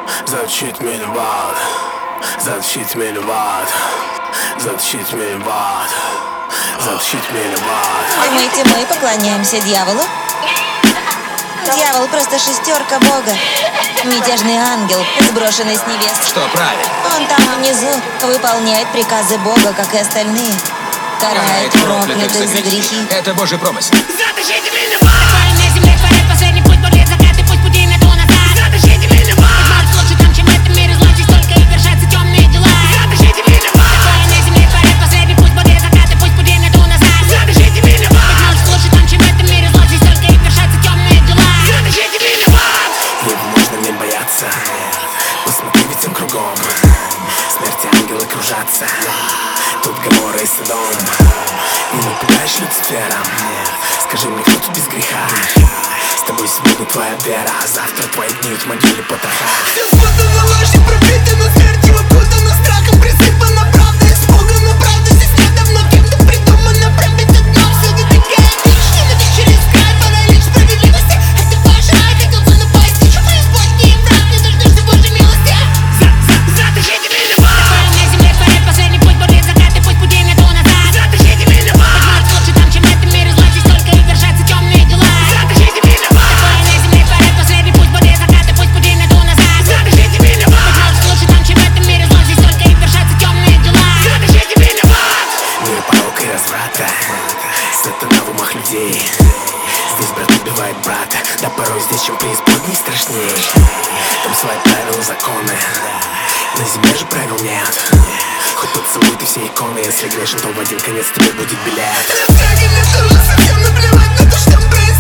Затащить меня в ад, затащить меня в ад, затащить меня в ад, затащить меня в ад. Думаете, мы поклоняемся дьяволу? Дьявол просто шестерка Бога. Мятежный ангел, сброшенный с небес. Что, правильно? Он там внизу выполняет приказы Бога, как и остальные. Карает проклятых за грехи. Это Божий промысел. Затащите меня в ад! На земле творят последний путь, будет закат и пусть пути нету назад. Затащите меня в ад! Быть лучше там, чем в этом мире, зло здесь только и вершатся темные дела. Затащите меня в ад! На земле творят последний путь, будет закат и пусть пути нету назад. Затащите меня в ад! Быть лучше там, чем в этом мире, зло здесь только и вершатся темные дела. Затащите меня в ад! Его можно не бояться, посмотри ведь всем кругом. Смерти ангелы кружатся, тут Гоморра и Содом. Не напугаешь Люцифера, скажи мне, кто тут без греха. С тобой сегодня твоя вера, а завтра твои дни в могиле потроха. Все спутано ложью, пропитано смертью, окутано страхом, присыпано правдой, испугана правда. Здесь недавно кем-то придумано пробито дно. Всюду такая дичь, ненависть через край, паралич справедливости. Это ваш рай, хотелся напасть, чего из Божьей и прав, не дождешься Божьей милости. Затащите меня в ад! На земле творят последний путь, будет закат и пусть пути нету назад. Затащите меня в ад! Быть лучше там, чем в этом мире, зло здесь только и вершатся темные дела. Затащите меня в ад! На земле творят последний путь, будет закат и пусть пути нету назад. Затащите меня в ад! Быть лучше там, чем в этом мире, зло здесь только и вершатся темные дела. Затащите меня в ад! Мир порока и разврата, сатана в умах людей. Здесь брат убивает брата, да порой здесь, чем преисподней страшней. Там свои правила, законы, на земле же правил нет. Хоть поцелуй ты все иконы, если грешен, то в один конец тебе будет билет. Мне в страхе, мне в совсем наплевать на то, что происходит.